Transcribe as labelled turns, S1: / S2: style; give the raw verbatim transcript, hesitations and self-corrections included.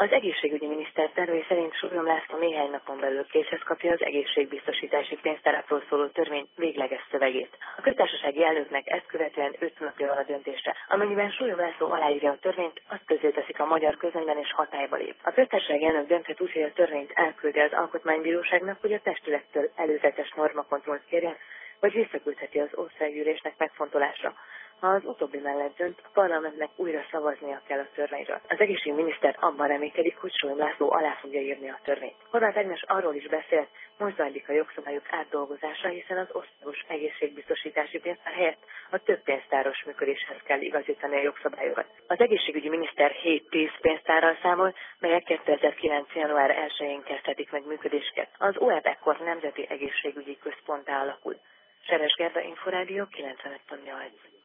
S1: Az egészségügyi miniszter tervei szerint Sólyom László néhány napon belül készhez kapja az egészségbiztosítási pénztárakról szóló törvény végleges szövegét. A köztársasági elnöknek ezt követően öt napja van a döntésre. Amennyiben Sólyom László aláírja a törvényt, azt közzéteszik a magyar közlönyben és hatályba lép. A köztársasági elnök dönthet úgy, hogy a törvényt elküldi az alkotmánybíróságnak, hogy a testülettől előzetes normakontrollt kérjen, vagy visszaküldheti az országgyűlésnek megfontolásra. Ha az utóbbi mellett dönt, a parlamentnek újra szavaznia kell a törvényről. Az egészségügyminiszter abban reménykedik, hogy Sólyom László alá fogja írni a törvényt. Horváth Ágnes arról is beszélt, most zajlik a jogszabályok átdolgozása, hiszen az országos egészségbiztosítási pénztár helyett a több pénztáros működéshez kell igazítani a jogszabályokat. Az egészségügyi miniszter hét-tíz pénztárral számol, melyek kétezer-kilenc. január elsején kezdhetik meg működésüket. Az o e bé ekkor Nemzeti Egészségügyi Központtá alakul. Seres Gerda, Inforádió kilencvenöt pont nyolc.